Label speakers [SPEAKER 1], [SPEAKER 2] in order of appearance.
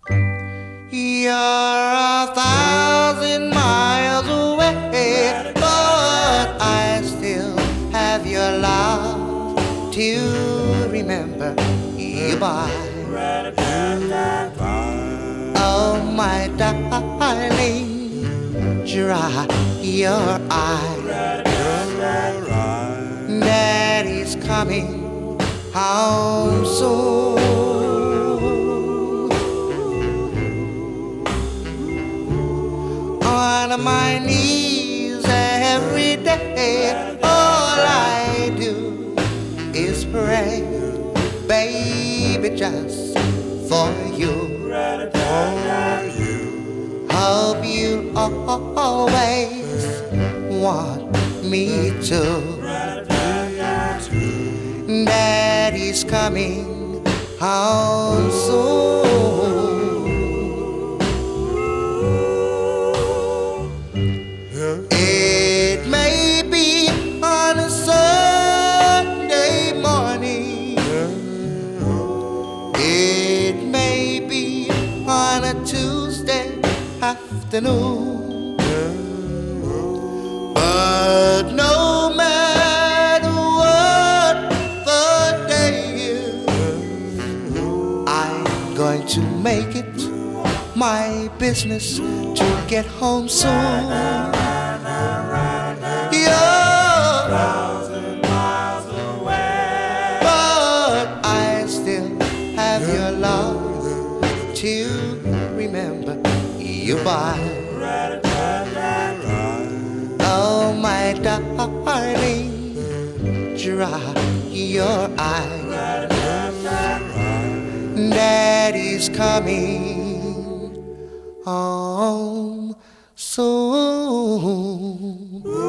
[SPEAKER 1] You're 1,000 miles away, but I still have your love to remember you by. Oh, my darling, dry your eyes. Daddy's coming home soon. On my knees every day, all I do is pray, baby, just for you. Hope you'll always want me to. Daddy's coming home soon. It may be on a Sunday morning, it may be on a Tuesday afternoon, but no matter what the day is, I'm going to make it my business to get home soon. You're 1,000 miles away, but I still have your love to remember you by. Oh, my darling, dry your eyes. Daddy's coming home soon.